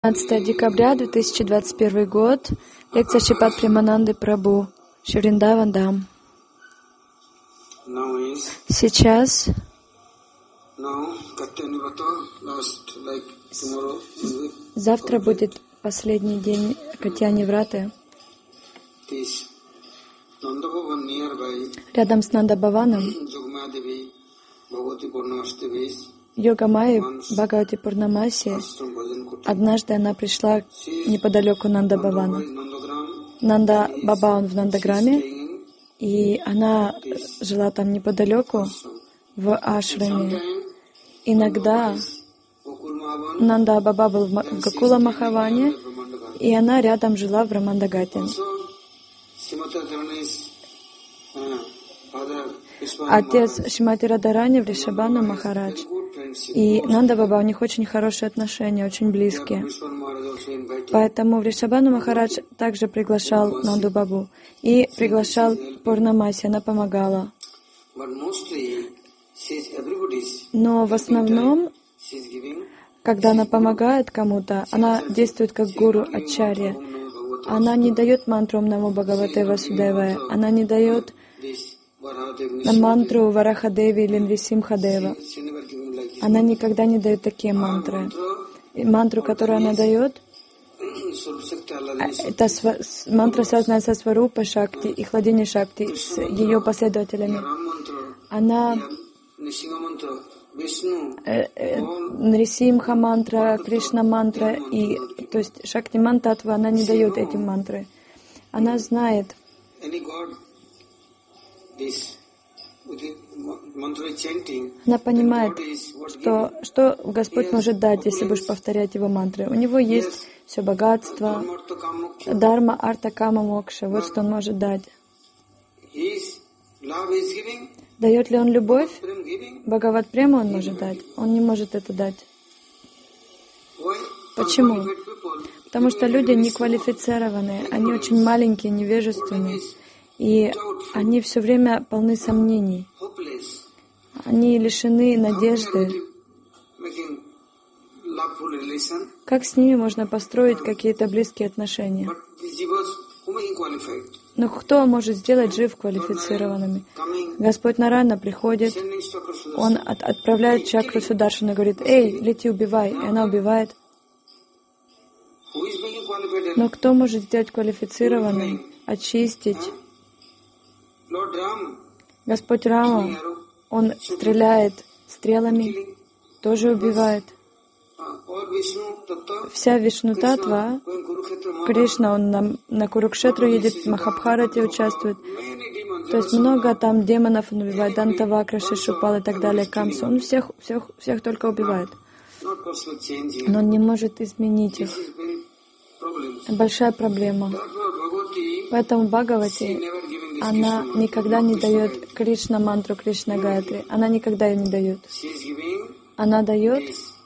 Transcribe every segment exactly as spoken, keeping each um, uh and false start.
пятнадцатое декабря две тысячи двадцать первый год. Лекция Шрипад Премананды Прабху. Шри Вриндаван Дам. Сейчас завтра будет последний день Катьяни Враты. Рядом с Нанда-Бхаваном Йога Майи Бхагавати Пурнамаси. Однажды она пришла неподалеку Нанда-Бхавана. Нанда-Баба, он в Нандаграме, и она жила там неподалеку, в ашраме. Иногда Нанда-Баба был в Гакула Махаване, и она рядом жила в Брамандагате. Отец Шримати Радарани Вришабхану Махарадж и Нанда-Баба, у них очень хорошие отношения, очень близкие. Поэтому Вришабхану Махарадж также приглашал Нанду-Бабу и приглашал Пурнамаси, она помогала. Но в основном, когда она помогает кому-то, она действует как гуру ачарья. Она не дает мантру Ом Намо Бхагавате Васудевая, она не дает мантру Варахадеви или Нрисимхадева. Она никогда не дает такие мантры. И мантру, которую она дает, это мантра, связанная со Сварупа Шакти и Хладини Шакти, с ее последователями. Она Нрисимха мантра, Кришна мантра, и, то есть Шакти Мантатва, она не дает эти мантры. Она знает, она понимает, что, что Господь может дать, если будешь повторять Его мантры. У Него есть все богатство, дарма, арта, кама, мокша. Вот что Он может дать. Дает ли Он любовь? Бхагават Прему Он может дать. Он не может это дать. Почему? Потому что люди неквалифицированные, они очень маленькие, невежественные. И они все время полны сомнений. Они лишены надежды. Как с ними можно построить какие-то близкие отношения? Но кто может сделать жив квалифицированными? Господь Нараяна приходит, Он от, отправляет чакру Сударшана и говорит: «Эй, лети, убивай!» И она убивает. Но кто может сделать квалифицированным, очистить? Господь Рама, Он стреляет стрелами, тоже убивает. Вся Вишну-татва, Кришна, Он на, на Курукшетру едет, в Махабхарате участвует. То есть много там демонов Он убивает, Дантавакра, Шишупал и так далее, Камсу. Он всех, всех, всех только убивает. Но Он не может изменить их. Большая проблема. Поэтому Бхагавати, она никогда не дает Кришна мантру, Кришна Гаятри. Она никогда ее не дает. Она дает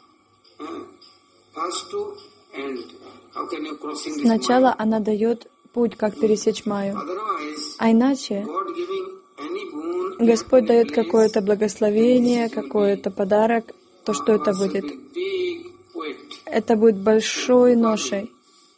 сначала она дает путь, как пересечь Майю. А иначе Господь дает какое-то благословение, какой-то подарок. То, что это будет? Это будет большой ношей.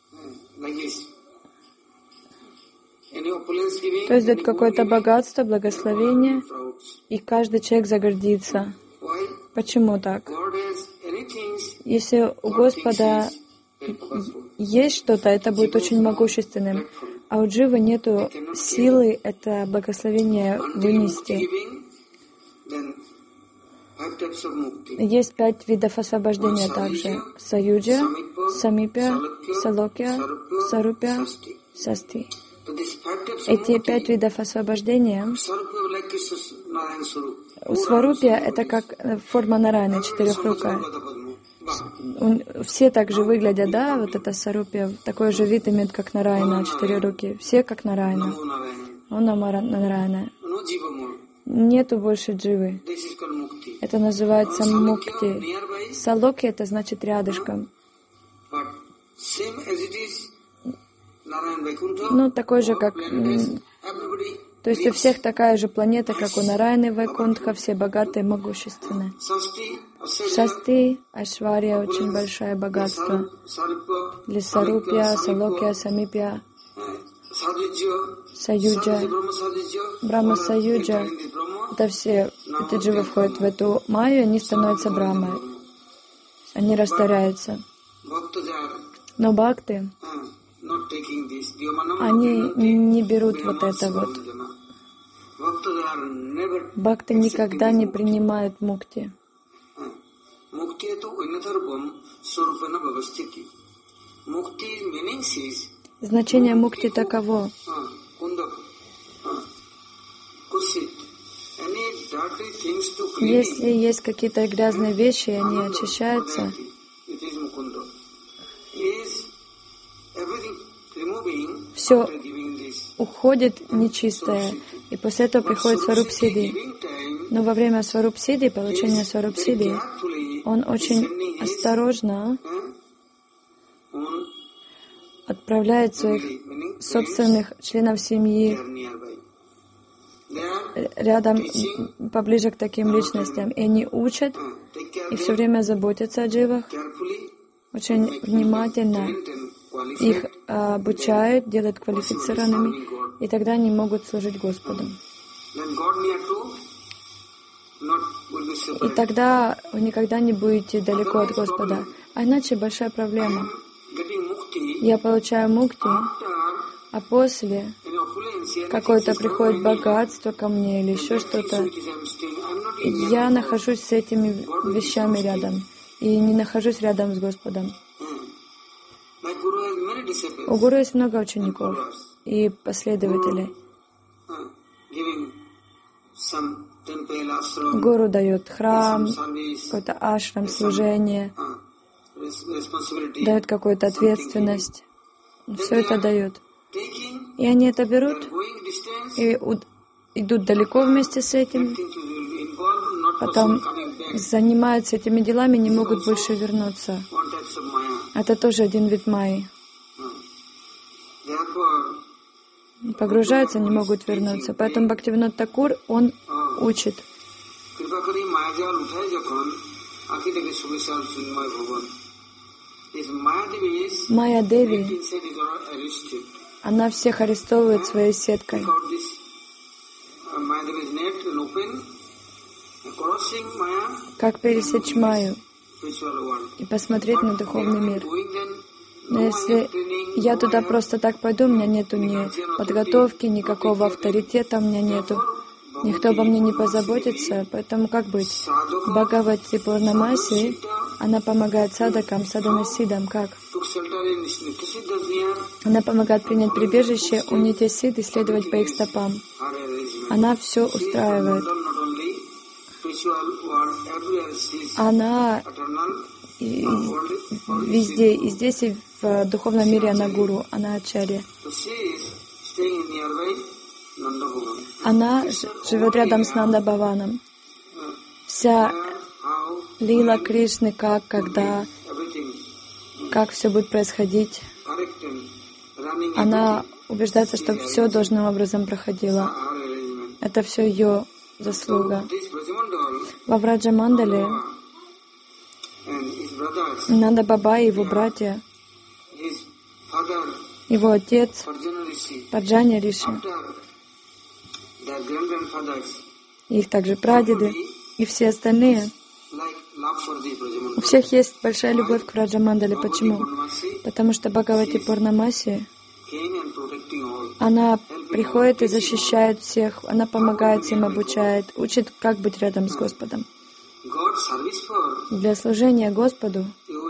То есть дает какое-то богатство, благословение, и каждый человек загордится. Почему так? Если у Господа есть что-то, это будет очень могущественным, а у Дживы нету силы это благословение вынести. Есть пять видов освобождения также: Саюджа, Самипя, Салокья, Сарупя, Састи. Эти пять видов освобождения, у Сварупья это как форма Нараяны, четырехрукая. Все так же выглядят, да, вот это Сарупья, такой же вид имеет, как Нараяна, четыре руки. Все как Нараяна. Он Нараяна. Нету больше дживы. Это называется мукти. Салоки — это значит рядышком. Ну, такой же, как... То есть у всех такая же планета, как у Нараяны Вайкунтха, все богатые, могущественные. Шасти, Айшвария, очень большое богатство. Лисарупья, Салокья, Самипья, Саюджа, Брахма Саюджа. Это все эти дживы входят в эту майю, они становятся Брахмой. Они растворяются. Но бхакты, они не берут вот это вот. Бхакты никогда не принимают мукти. Значение мукти таково. Если есть какие-то грязные вещи, они очищаются, все уходит нечистое, и после этого приходит Сварупсидhi. Но во время Сварупсидhi, получения Сварупсидhi, он очень осторожно отправляет своих собственных членов семьи рядом, поближе к таким личностям. И они учат и все время заботятся о дживах, очень внимательно их обучают, делают квалифицированными, и тогда они могут служить Господу. И тогда вы никогда не будете далеко от Господа. А иначе большая проблема. Я получаю мукти, а после какое-то приходит богатство ко мне или еще что-то. Я нахожусь с этими вещами рядом и не нахожусь рядом с Господом. У Гуру есть много учеников и последователей. Гуру дает храм, какой-то ашрам, служение, дает какую-то ответственность. Все это дает. И они это берут и идут далеко вместе с этим, потом занимаются этими делами, не могут больше вернуться. Это тоже один вид майи. Погружаются, не могут вернуться. Поэтому Бхактивинод Такур, он учит. Майя Деви, она всех арестовывает своей сеткой. Как пересечь майю и посмотреть на духовный мир. Но если я туда просто так пойду, у меня нету ни подготовки, никакого авторитета у меня нету. Никто обо мне не позаботится, поэтому как быть? Бхагавати Пурнамаси, она помогает садакам, саданасидам, как? Она помогает принять прибежище у Нитья-сидд и следовать по их стопам. Она все устраивает. Она и везде, и здесь, и в духовном мире она гуру, она ачарья. Она живет рядом с Нанда Бхаваном. Вся лила Кришны, как, когда, как все будет происходить. Она убеждается, что все должным образом проходило. Это все ее заслуга. Во Враджа Мандале Нанда Баба и его братья, его отец, Парджаня Риши, их также прадеды и все остальные. У всех есть большая любовь к Враджа Мандале. Почему? Потому что Бхагавати Пурнамаси, она приходит и защищает всех, она помогает всем, обучает, учит, как быть рядом с Господом. Для служения Господу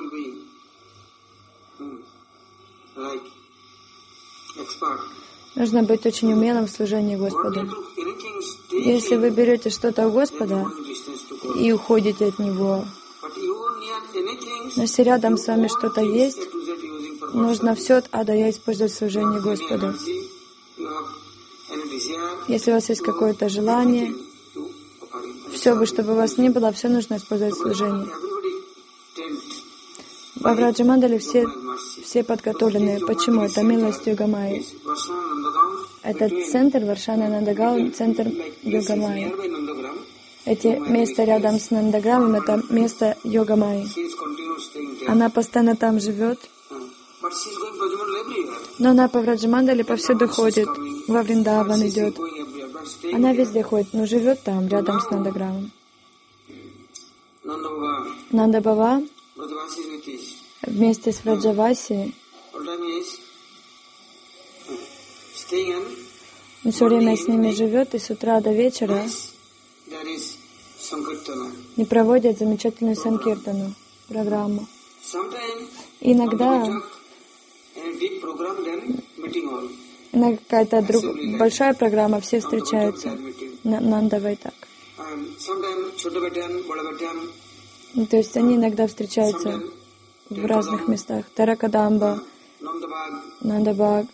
нужно быть очень умелым в служении Господу. Если вы берете что-то у Господа и уходите от Него, но если рядом с вами что-то есть, нужно все от А до Я использовать в служении Господу. Если у вас есть какое-то желание, все бы, чтобы у вас не было, все нужно использовать в служении. Во Враджа Мандале все, все подготовлены. Почему? Это милость Йогамайи. Этот центр Варшана Нандагал, центр Йогамайи. Эти места рядом с Нандаграмом — это место Йога-майи. Она постоянно там живет, но она по Враджамандале повсюду ходит, во Вриндаван идет. Она везде ходит, но живет там, рядом с Нандаграмом. Нанда Бава вместе с Враджаваси, он все время с ними живет, и с утра до вечера не проводят замечательную санкиртану, программу. Иногда, иногда какая-то друг, большая программа, все встречаются. Нандавай так. То есть они иногда встречаются в разных местах. Таракадамба, Нандабаг.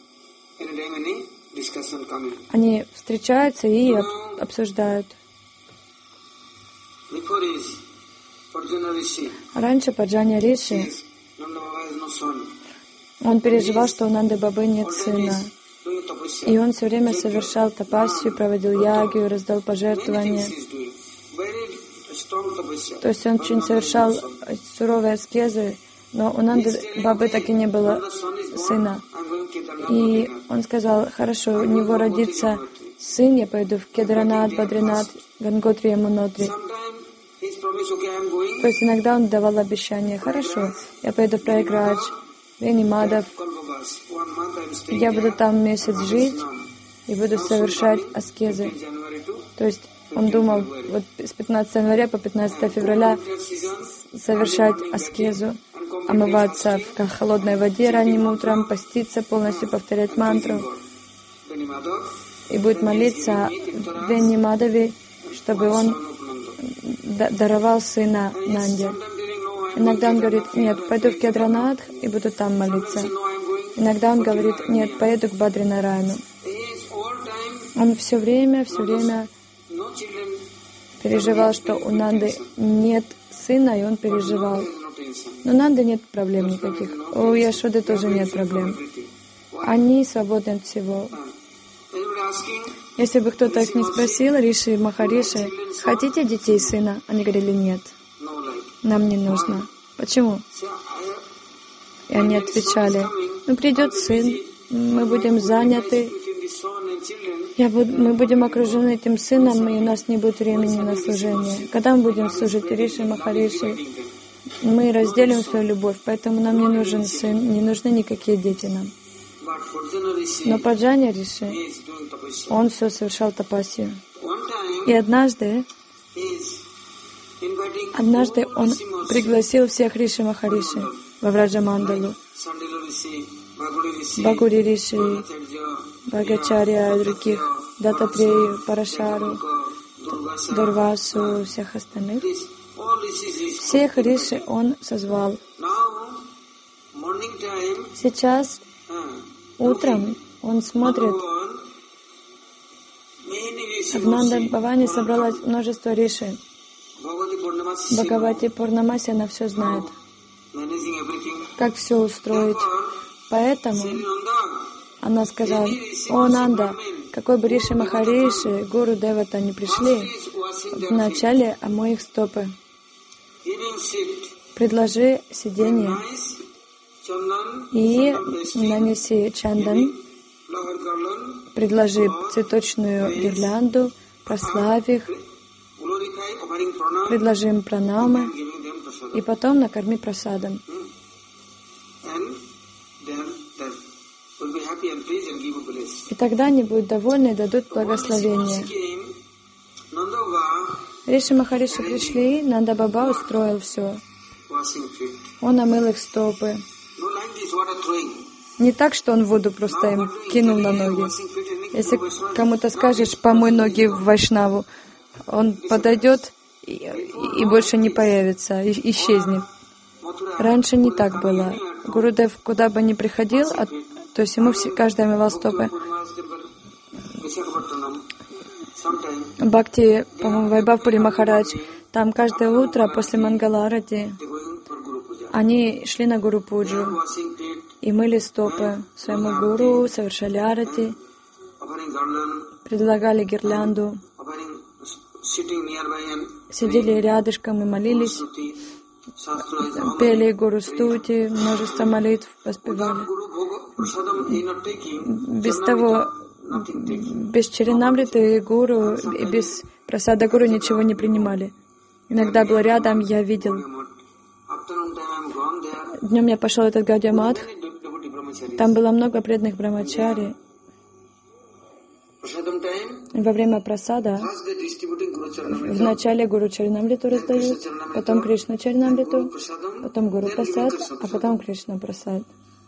Они встречаются и обсуждают. Раньше Парджанья Риши, он переживал, что у Нанды Бабы нет сына. И он все время совершал тапасию, проводил ягью, раздал пожертвования. То есть он очень совершал суровые аскезы, но у Нанды Бабы так и не было сына. И он сказал: хорошо, у него родится сын, я пойду в Кедаранат, Бадринат, Ганготри, Ямунотри. То есть иногда он давал обещание: хорошо, я пойду в Праяградж, Венимадов, я буду там месяц жить и буду совершать аскезы. То есть он думал вот с пятнадцатого января по пятнадцатое февраля совершать аскезу, омываться в холодной воде ранним утром, поститься, полностью повторять мантру. И будет молиться в Венимадове, чтобы он даровал сына Нанде. Иногда он говорит: нет, пойду в Кедранатх и буду там молиться. Иногда он говорит: нет, поеду к Бадринараяну. Он все время, все время переживал, что у Нанды нет сына, и он переживал. Но у Нанды нет проблем никаких. У Яшоды тоже нет проблем. Они свободны от всего. Если бы кто-то их не спросил, Риши и Махариши: хотите детей сына? Они говорили: нет, нам не нужно. Почему? И они отвечали: ну, придет сын, мы будем заняты, я буду, мы будем окружены этим сыном, и у нас не будет времени на служение. Когда мы будем служить Риши и Махариши, мы разделим свою любовь, поэтому нам не нужен сын, не нужны никакие дети нам. Но Парджанья Риши, он все совершал тапасию. И однажды, однажды он пригласил всех Риши Махариши во Враджамандалу. Бхагури Риши, Бхагачарья и других, Дататрею, Парашару, Дурвасу, всех остальных. Всех Риши он созвал. Сейчас утром он смотрит, в Нанда-Бхаване собралось множество Риши. Бхагавати Пурнамаси, она все знает, как все устроить. Поэтому она сказала: о Нанда, какой бы Риши Махариши, Гуру Девата не пришли, вначале омой их стопы. Предложи сиденье и нанеси чандан, предложи цветочную гирлянду, прославь их, предложи им пранамы и потом накорми прасадом. И тогда они будут довольны и дадут благословение. Риши Махариши пришли, Нанда Баба устроил все. Он омыл их стопы. Не так, что он воду просто им кинул на ноги. Если кому-то скажешь: помой ноги в Вайшнаву, он подойдет и, и больше не появится, и, исчезнет. Раньше не так было. Гурудев куда бы ни приходил, а, то есть ему все, каждый омывал стопы. Бхакти, по-моему, Вайбхавпури Махарадж, там каждое утро после Мангаларати они шли на Гуру Пуджу и мыли стопы своему гуру, совершали арати, предлагали гирлянду, сидели рядышком и молились, пели Гуру Стути, множество молитв воспевали. Без того, без Чаринамриты и Гуру, и без прасада Гуру ничего не принимали. Иногда был рядом, я видел. Днем я пошел в этот Гаудия Матх, там было много преданных брамачари. Во время прасада вначале Гуру Чаринамриту раздают, потом Кришна Чаринамриту, потом Гуру Прасад, а потом Кришна Прасад.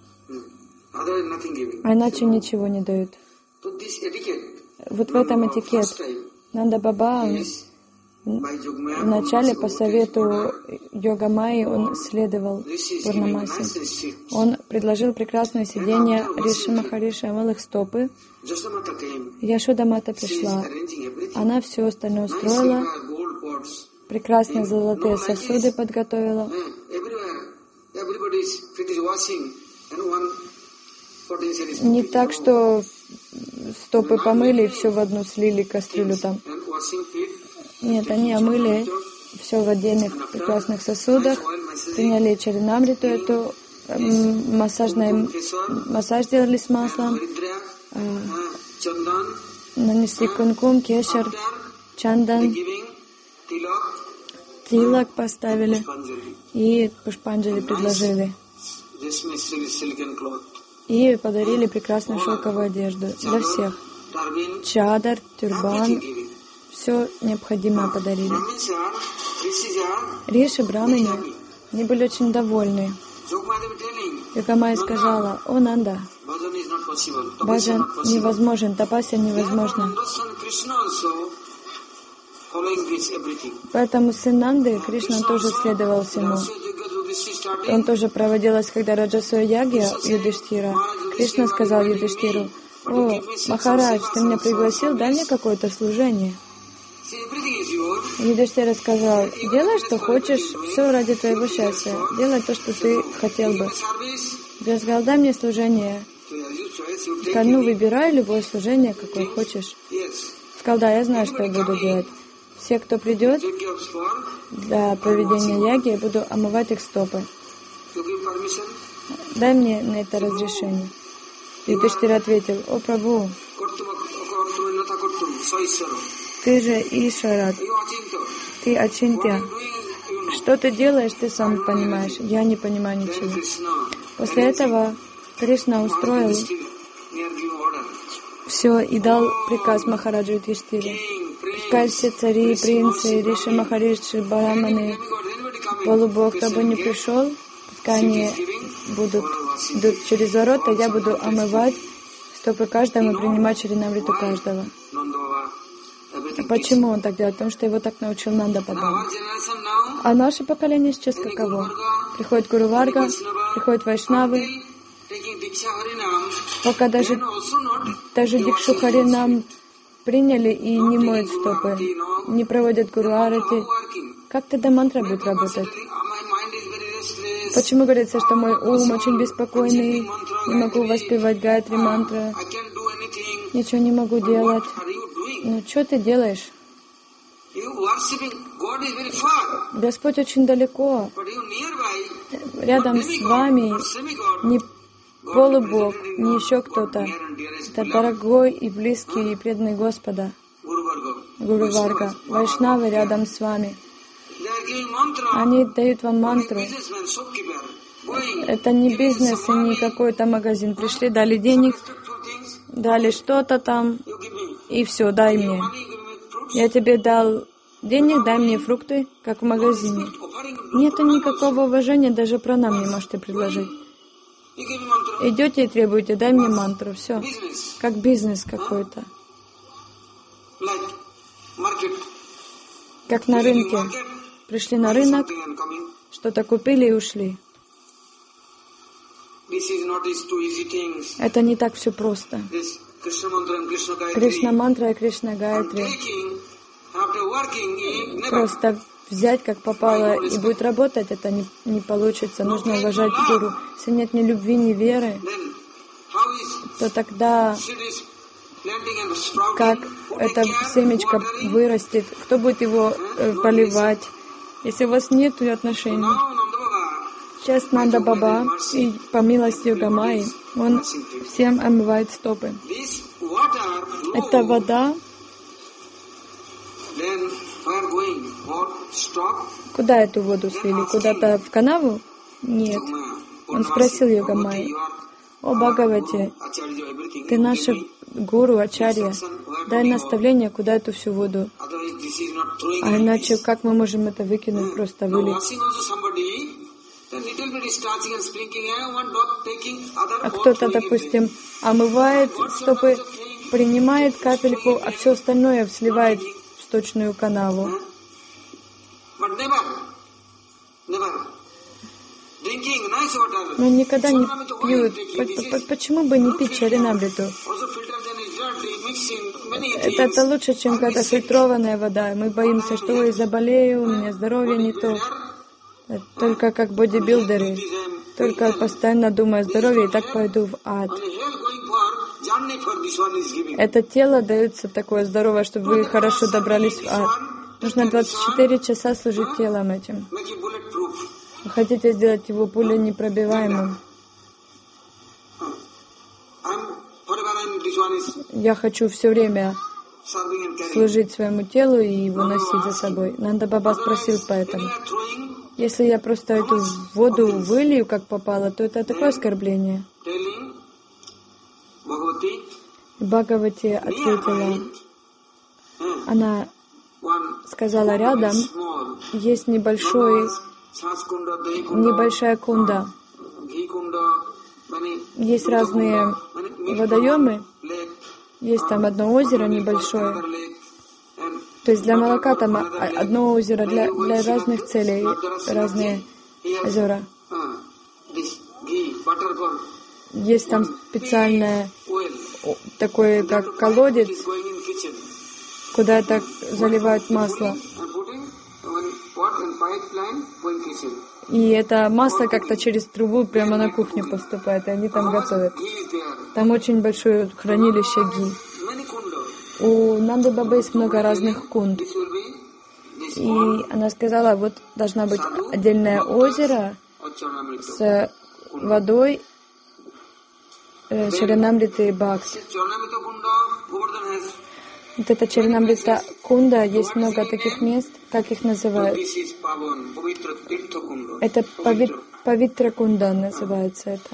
А иначе ничего не дают. Вот в этом этикет. Нанда Баба вначале по совету Йога Майи он следовал Пурнамасе. Он предложил прекрасное сиденье Риши Махариши, омыл их стопы. Яшода Мата пришла. Она все остальное устроила, прекрасные золотые сосуды подготовила. Не так, что стопы помыли и все в одну слили кастрюлю там. Нет, они омыли все в отдельных прекрасных сосудах, приняли Чаринамриту эту, массажный, массаж делали с маслом, нанесли кункум, кешер, чандан, тилак поставили и пушпанджали предложили. И подарили прекрасную шелковую одежду для всех. Чадар, тюрбан, все необходимое подарили. Риши, брамани, они были очень довольны. Йога-майя сказала: «О, Нанда, баджан невозможен, тапасия невозможна». Поэтому сын Нанды, Кришна, тоже следовал всему. Он тоже проводилась, когда Раджасуя Ягья Юдхиштира. Кришна сказал Юдхиштиру: «О, Махарадж, ты меня пригласил, дай мне какое-то служение». Юдхиштира сказал: «Делай, что хочешь, все ради твоего счастья. Делай то, что ты хотел бы». Я сказал: «Дай мне служение». Сказал: «Ну, выбирай любое служение, какое хочешь». Сказал: «Да, я знаю, что я буду делать. Все, кто придет для проведения яги, я буду омывать их стопы. Дай мне на это разрешение». Юдхиштира ответил: «О, Прабху, ты же Ишвара, ты Ачинтья. Что ты делаешь, ты сам понимаешь. Я не понимаю ничего». После этого Кришна устроил все и дал приказ Махараджу Юдхиштире: пускай все цари, принцы, риши, махариши, бараманы, полубог, кто бы ни пришел, пускай они будут идут через ворота, я буду омывать стопы каждому и принимать Чаринамриту каждого. А почему он так делает? Потому что его так научил Нанда Баба. А наше поколение сейчас каково? Приходит Гуру Варга, приходят Вайшнавы, пока даже, даже Дикшу Харинам приняли и не моют стопы, не проводят Гуру Арати. Как тогда мантра будет работать? Почему говорится, что мой ум очень беспокойный, не могу воспевать Гайатри мантру, ничего не могу делать? Ну, что ты делаешь? Господь очень далеко. Рядом с вами не полубог, не еще кто-то. Это дорогой и близкий и преданный Господа, Гуру Варга. Вайшнавы рядом с вами. Они дают вам мантру. Это не бизнес и не какой-то магазин. Пришли, дали денег, дали что-то там, и все, дай мне. Я тебе дал денег, дай мне фрукты, как в магазине. Нету никакого уважения, даже пранам не можете предложить. Идете и требуете: дай мне мантру, все. Как бизнес какой-то. Как на рынке. Пришли на рынок, что-то купили и ушли. Это не так все просто. Кришна мантра и Кришна Гайатри просто взять как попало и будет работать, это не, не получится. Нужно уважать Гуру. Если нет ни любви, ни веры, то тогда как это семечко вырастет, кто будет его э, поливать, если у вас нет отношений. Сейчас Нанда Баба, и по милости Йогамайи, он всем омывает стопы. Эта вода, куда эту воду слили? Куда-то в канаву? Нет. Он спросил Йогамайи: «О Бхагавати, ты наша гуру, ачарья, дай наставление, куда эту всю воду. А иначе как мы можем это выкинуть, просто вылить?» А кто-то, допустим, омывает стопы, принимает капельку, а все остальное сливает в сточную канаву. Но никогда не пьют. Почему бы не пить чаринамриту? Это, это лучше, чем какая-то фильтрованная вода. Мы боимся, что я заболею, у меня здоровье не то. Только как бодибилдеры. Только постоянно думаю о здоровье, и так пойду в ад. Это тело дается такое здоровое, чтобы вы хорошо добрались в ад. Нужно двадцать четыре часа служить телом этим. Вы хотите сделать его пуленепробиваемым. Я хочу все время служить своему телу и его носить за собой. Нанда Баба спросил поэтому: если я просто эту воду вылью, как попало, то это такое оскорбление. Бхагавати ответила, она сказала, рядом есть небольшой, небольшая кунда. Есть разные водоемы, есть там одно озеро небольшое. То есть для молока там одно озеро, для, для разных целей разные озера. Есть там специальное такое, как колодец, куда это заливают масло. И это масло как-то через трубу прямо на кухню поступает, и они там готовят. Там очень большое хранилище ги. У Нанды Бабы есть много разных кунд. И она сказала, вот должна быть отдельное озеро с водой э, Чаринамриты Бхакс. Вот это Чаринамрита Кунда, есть много таких мест, как их называют. Это павит, Павитра Кунда называется это.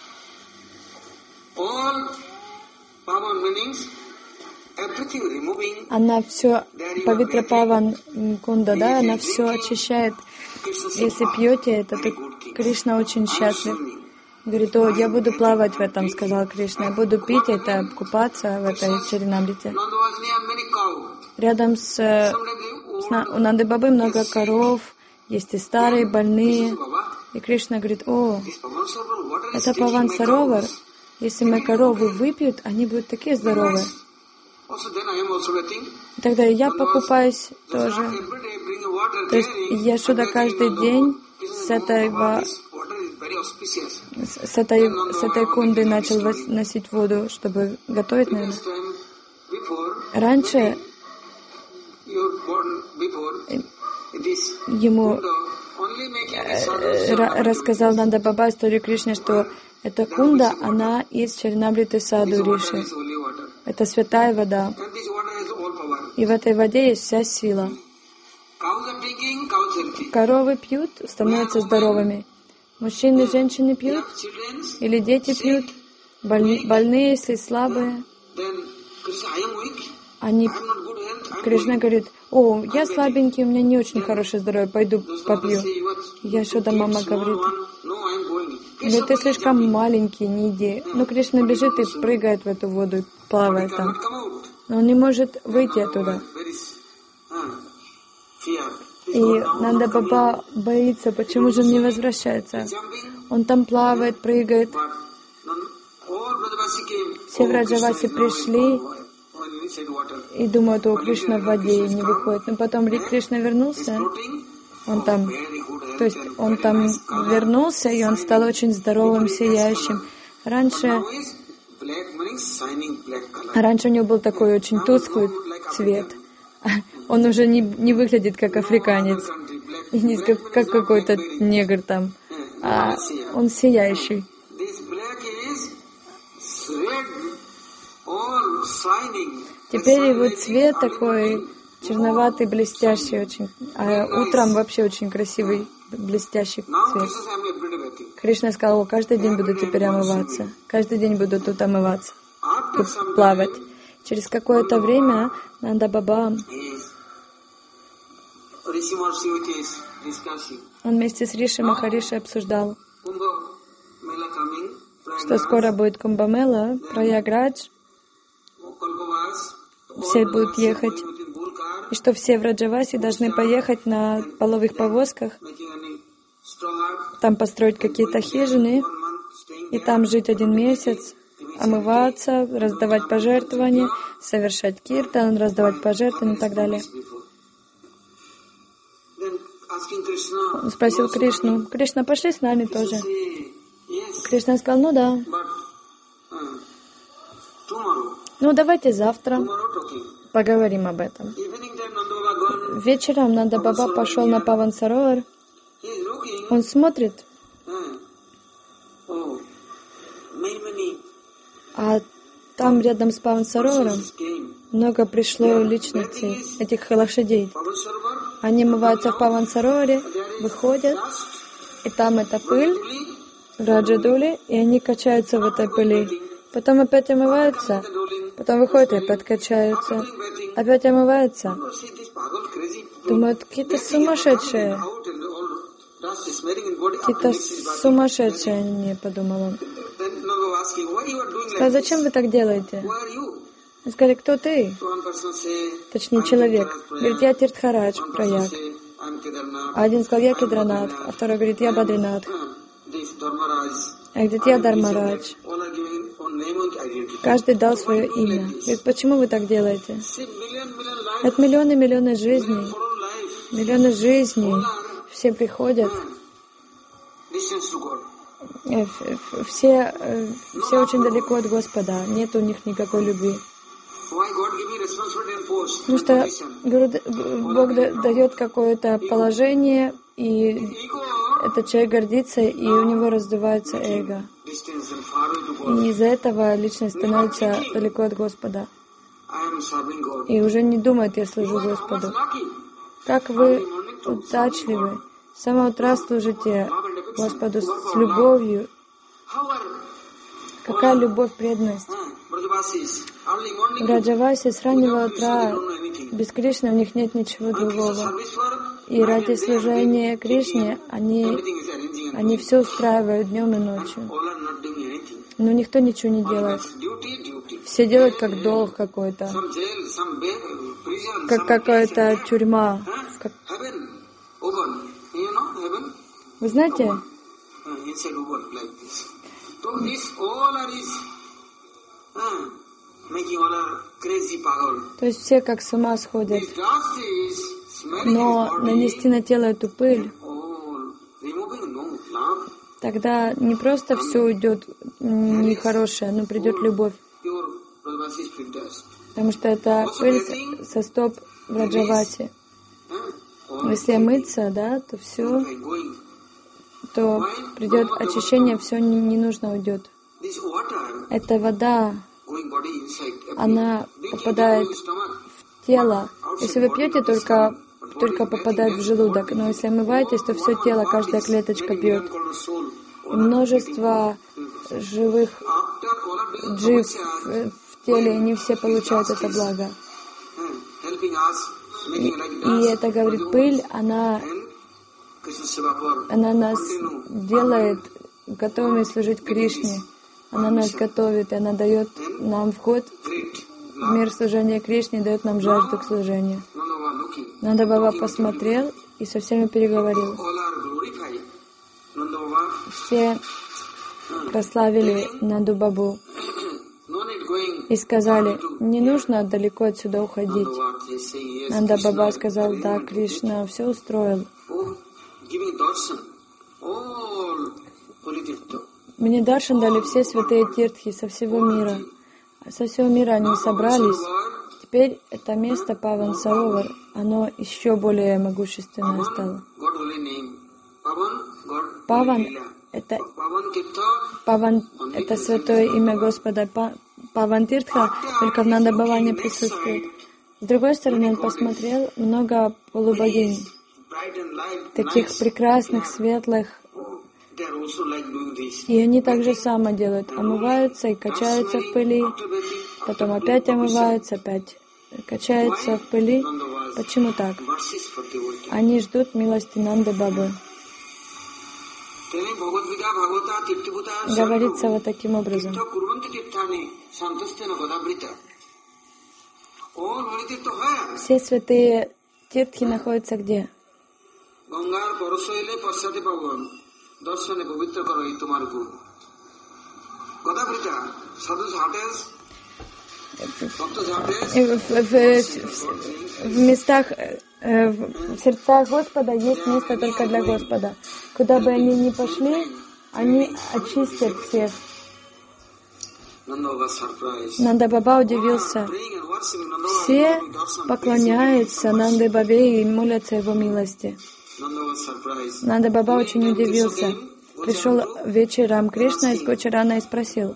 Она все, Павитра Паван Кунда, да, она все очищает. Если пьете это, то Кришна очень счастлив. Говорит, о, я буду плавать в этом, сказал Кришна. Я буду пить это, купаться в этой Чаринамрите. Рядом с, с у Нанды Бабы много коров, есть и старые, больные. И Кришна говорит, о, это Паван Саровар. Если мои коровы выпьют, они будут такие здоровые. Тогда и я покупаюсь тоже. То есть я сюда каждый день с этого, с этой, с этой кунды начал носить воду, чтобы готовить, наверное. Раньше ему рассказал Нанда Баба историю Кришны, что эта кунда, она из Чаринамриты Саду Риши. Это святая вода. И в этой воде есть вся сила. Коровы пьют, становятся здоровыми. Мужчины и женщины пьют, или дети пьют, больни, больные, если слабые. Они, Кришна говорит, о, я слабенький, у меня не очень хорошее здоровье, пойду попью. Яшода мама говорит, да ты слишком маленький, не иди. Ну, Кришна бежит и прыгает в эту воду, и плавает там. Но он не может выйти оттуда. И Нанда Баба боится, почему же он не возвращается. Он там плавает, прыгает. Все Враджаваси пришли и думают, о, Кришна в воде, и не выходит. Но потом Кришна вернулся, он там, то есть он там вернулся, и он стал очень здоровым, сияющим. Раньше А раньше у него был такой очень тусклый цвет. Он уже не, не выглядит как африканец, и не как, как какой-то негр там, а он сияющий. Теперь его цвет такой черноватый, блестящий очень, а утром вообще очень красивый, блестящий цвет. Кришна сказал: каждый день буду теперь омываться, каждый день буду тут омываться, тут плавать. Через какое-то время Нанда Баба, он вместе с Риши Махариши обсуждал, что скоро будет Кумбамела, Праяградж, все будут ехать, и что все в Раджавасе должны поехать на половых повозках, там построить какие-то хижины, и там жить один месяц, омываться, раздавать пожертвования, совершать киртан, раздавать пожертвования и так далее. Он спросил Кришну: Кришна, пошли с нами тоже. Кришна сказал: ну да. Ну давайте завтра поговорим об этом. Вечером Нанда Баба пошел на Паван Саровар. Он смотрит, а там рядом с Паван Сароваром много пришло личностей, этих лошадей. Они омываются в Паван Сароваре, выходят, и там эта пыль, Раджадули, и они качаются в этой пыли. Потом опять омываются, потом выходят и опять качаются, опять омываются. Думают, какие-то сумасшедшие. Какие-то сумасшедшие они, подумал он. Сказал: зачем вы так делаете? Он сказали: кто ты? Точнее, человек. Говорит: я Тиртхарадж, Праяг. А один сказал: я Кедранат, а второй говорит: я Бадринат. А говорит: я Дharmaрадж. Каждый дал свое имя. Говорит: почему вы так делаете? Это миллионы миллионы жизней. Миллионы жизней. Все приходят. Все, все очень далеко от Господа. Нет у них никакой любви. Потому что Бог дает какое-то положение, и этот человек гордится, и у него раздувается эго. И из-за этого личность становится далеко от Господа. И уже не думает: я служу Господу. Как вы удачливы. С самого утра служите Господу с любовью. Какая любовь, преданность. В Раджавасе с раннего утра без Кришны у них нет ничего другого. И ради служения Кришне они, они все устраивают днем и ночью. Но никто ничего не делает. Все делают как долг какой-то, как какая-то тюрьма. Как... Вы знаете? То есть все как с ума сходят. Но нанести на тело эту пыль, тогда не просто все уйдет нехорошее, но придет любовь. Потому что это пыль со стоп в Раджавасе. Если мыться, да, то все, то придет очищение, все ненужно уйдет. Эта вода, она попадает в тело. Если вы пьете, только, только попадает в желудок. Но если омываетесь, то все тело, каждая клеточка пьет. И множество живых джив в теле, они все получают это благо. И, и это, говорит, пыль, она, она нас делает готовыми служить Кришне. Она нас готовит, и она дает нам вход в мир служения Кришне, дает нам жажду к служению. Нанда Баба посмотрел и со всеми переговорил. Все прославили Нанду Бабу и сказали: не нужно далеко отсюда уходить. Нанда Баба сказал: да, Кришна все устроил. Мне даршан дали все святые тиртхи со всего мира. Со всего мира они собрались. Теперь это место Паван Саровар, оно еще более могущественное стало. Паван — это Паван, это святое имя Господа. Паван Тиртха только в Нанда-Бхаване присутствует. С другой стороны, он посмотрел много полубогинь, таких прекрасных, светлых, и они так же само делают. Омываются и качаются в пыли, потом опять омываются, опять качаются в пыли. Почему так? Они ждут милости Нанды Бабы. Говорится вот таким образом. Все святые тиртхи находятся где? В, в, в, в местах, в сердцах Господа есть место только для Господа. Куда бы они ни пошли, они очистят всех. Нанда Баба удивился. Все поклоняются Нанде Бабе и молятся Его милости. Нанда Баба очень удивился. Пришел вечером Кришна из Гочарана и спросил: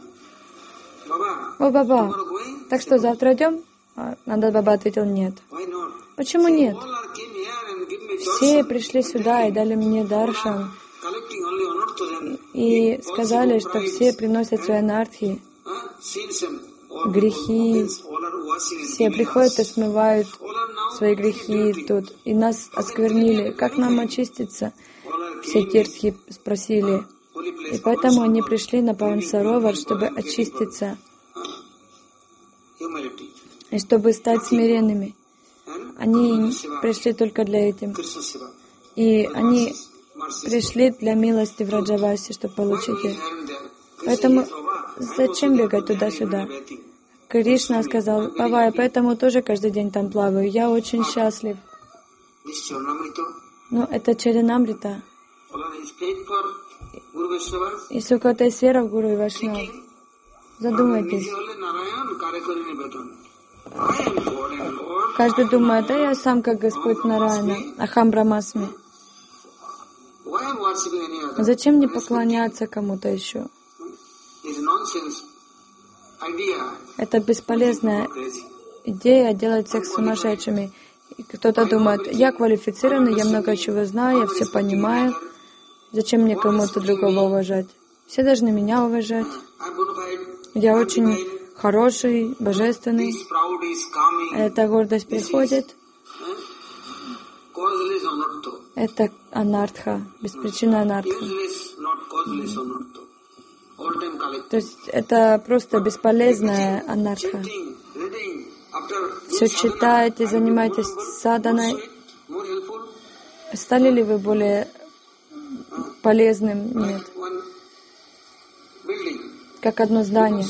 «О, Баба, так что, завтра идем?» А Нанда Баба ответил: «Нет». «Почему нет? Все пришли сюда и дали мне даршан, и сказали, что все приносят свои анартхи, грехи, все приходят и смывают свои грехи тут, и нас осквернили. Как нам очиститься?» Все тиртхи спросили. И поэтому они пришли на Паван Саровар, чтобы очиститься и чтобы стать смиренными. Они пришли только для этого. И они пришли для милости в Раджавасе, чтобы получить их. Поэтому зачем бегать туда-сюда? Кришна сказал: «Баба, я поэтому тоже каждый день там плаваю. Я очень счастлив». Но это Чаринамрита. Если у кого-то есть вера в Гуру и Вайшнав, задумайтесь. Каждый думает: да я сам как Господь Нараяна, Ахам Брамасми. Зачем мне поклоняться кому-то еще? Это бесполезная идея делать всех сумасшедшими. И кто-то думает: я квалифицированный, я много чего знаю, я все понимаю. Зачем мне кому-то другого уважать? Все должны меня уважать. Я очень хороший, божественный. Эта гордость приходит. Это анартха, беспричинная анартха. То есть это просто бесполезная анартха. Все читаете, занимаетесь саданой. Стали ли вы более полезным? Нет. Как одно здание.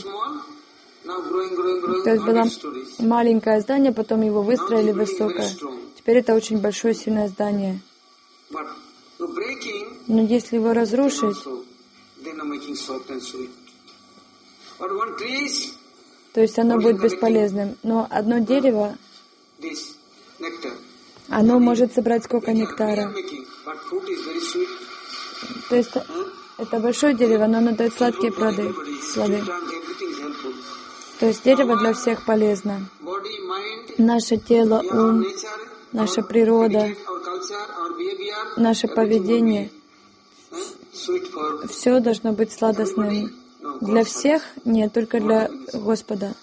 То есть было маленькое здание, потом его выстроили высокое. Теперь это очень большое, сильное здание. Но если его разрушить, то есть оно будет бесполезным. Но одно дерево, оно может собрать сколько нектара. То есть это большое дерево, но оно дает сладкие плоды. плоды. То есть дерево для всех полезно. Наше тело, ум, наша природа, наше поведение, все должно быть сладостным. Для всех? Нет, только для Господа.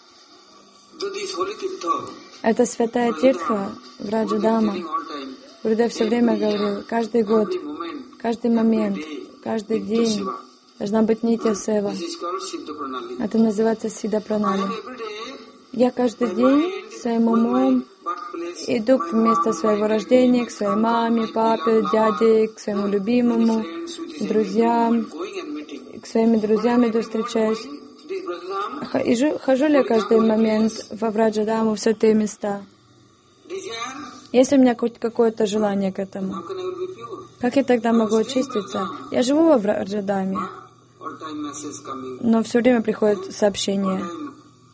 Это святая тиртха в Раджадама. Гурудев все время говорил: каждый год, каждый момент, каждый день должна быть нитья сева. Это называется Сидха Пранали. Я каждый день своим умом иду к месту своего рождения, к своей маме, папе, дяде, к своему любимому, друзьям, к своими друзьям иду, встречаюсь. И хожу ли я каждый момент во Враджадаму, в святые места? Есть у меня хоть какое-то желание к этому? Как я тогда могу очиститься? Я живу во Враджадаме, но все время приходят сообщения.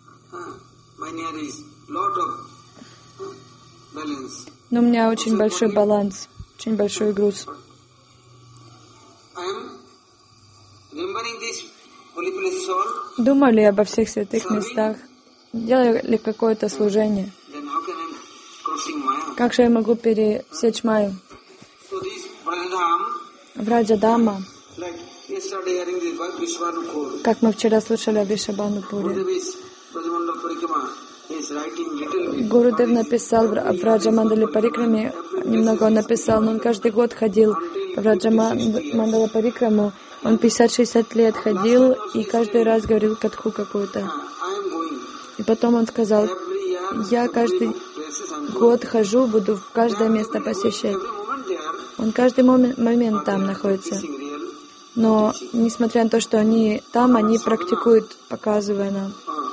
Но у меня очень большой баланс, очень большой груз. Думали обо всех святых местах, делали какое-то служение. Как же я могу пересечь Майю? Враджадама, как мы вчера слушали о Вришабханупуре. Гурудев написал в Враджамандале Парикраме, немного он написал, но он каждый год ходил в Враджамандала Парикраму. Он пятьдесят-шестьдесят лет ходил и каждый раз говорил катху какую-то. И потом он сказал, я каждый год хожу, буду в каждое место посещать. Он каждый момент, момент там находится. Но, несмотря на то, что они там, они практикуют, показывая нам.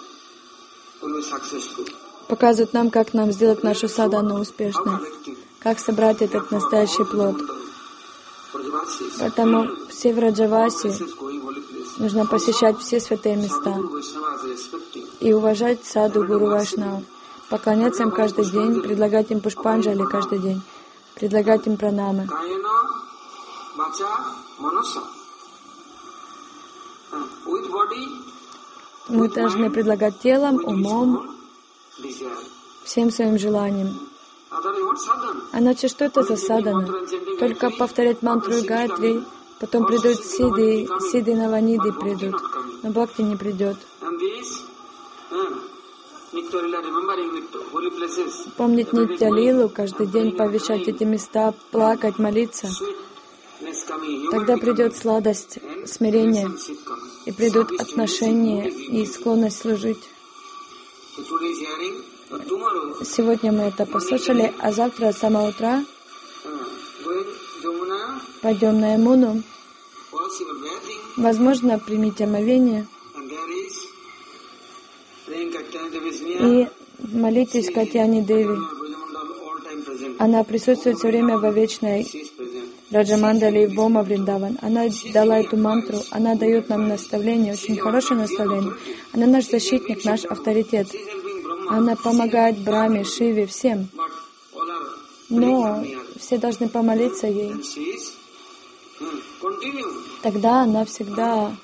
Показывают нам, как нам сделать нашу садану успешной. Как собрать этот настоящий плод. Поэтому все Враджаваси нужно посещать все святые места и уважать саду Гуру Вайшнав, поклоняться им каждый день, предлагать им пушпанджали каждый день, предлагать им пранамы. Мы должны предлагать телом, умом, всем своим желанием. Иначе что это за садана? Только повторять мантру и гайатри, потом придут сидhi, сидhi наваниды придут, но бхакти не придет. Помнить Нитья Лилу, каждый день повещать эти места, плакать, молиться. Тогда придет сладость, смирение, и придут отношения и склонность служить. Сегодня мы это послушали, а завтра с самого утра пойдем на Ямуну. Возможно, примите омовение и молитесь Катьяни Деви. Она присутствует все время во вечной Раджамандале и в Бома Вриндаван. Она дала эту мантру, она дает нам наставление, очень хорошее наставление. Она наш защитник, наш авторитет. Она помогает Брахме, Шиве, всем. Но все должны помолиться ей. Тогда она всегда,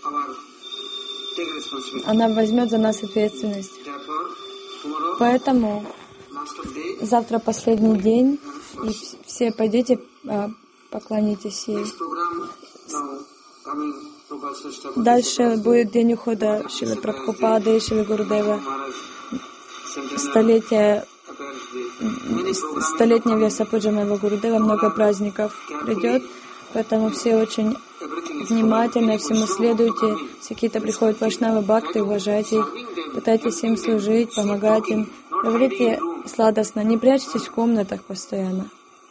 она возьмет за нас ответственность. Поэтому завтра последний день, и все пойдите, поклонитесь ей. Дальше будет день ухода Шрилы Прабхупады и Шрилы Гурудева. Столетие, столетняя Вьясапуджа моего Гурудева, много праздников придет, поэтому все очень внимательно всему следуйте. Если какие-то приходят вайшнавы, бхакты, уважайте их, пытайтесь им служить, помогать им. Говорите сладостно, не прячьтесь в комнатах постоянно.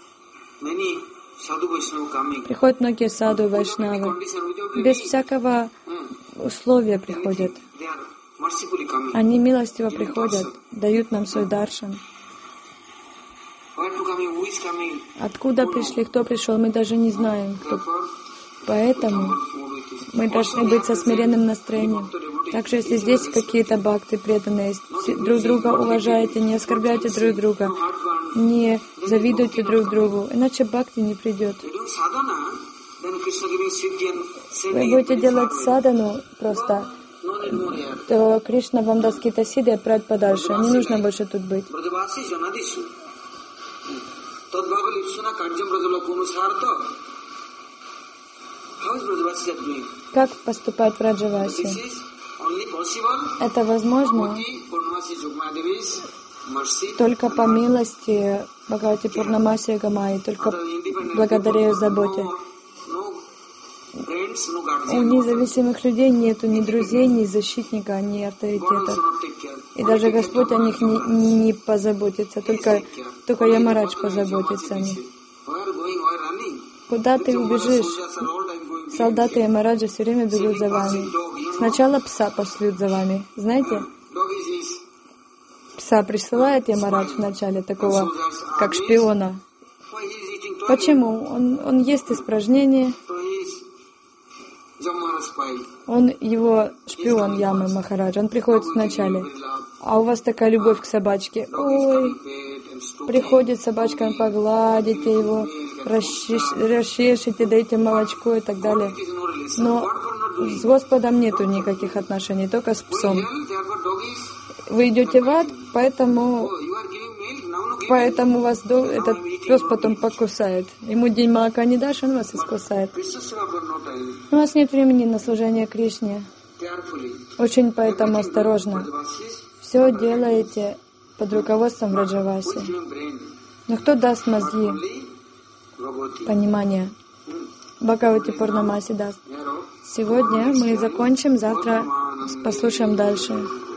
Приходят многие саду и вайшнавы. Без всякого условия приходят. Они милостиво приходят, дают нам свой даршан. Откуда пришли, кто пришел, мы даже не знаем. Кто. Поэтому мы должны быть со смиренным настроением. Также, если здесь какие-то бхакты преданные, друг друга уважайте, не оскорбляйте друг друга, не завидуйте друг другу, иначе бхакти не придет. Вы будете делать садану просто, то Кришна вам даст какие-то сиды и отправит подальше. Не нужно больше тут быть. Как поступать в Раджавасе? Это возможно только по милости Бхагавати Пурнамаси Гамаи, только благодаря ее заботе. У независимых людей нету ни друзей, ни защитника, ни авторитета. И даже Господь о них не, не, не позаботится, только, только Ямарадж позаботится о них. Куда ты убежишь? Солдаты Ямараджа все время бегут за вами. Сначала пса пошлют за вами. Знаете? Пса присылает Ямарадж вначале, такого, как шпиона. Почему? Он, он ест испражнения. Он его шпион Ямы Махараджа. Он приходит вначале. А у вас такая любовь к собачке. Ой, приходит собачка, погладите его, расчешите, дайте молочко и так далее. Но с Господом нету никаких отношений, только с псом. Вы идете в ад, поэтому, поэтому вас до, этот пес потом покусает. Ему день молока не дашь, он вас искусает. У вас нет времени на служение Кришне. Очень поэтому осторожно. Все делаете под руководством Враджаваси. Но кто даст мозги, понимание? Бхагавати Пурнамаси даст. Сегодня мы закончим, завтра послушаем дальше.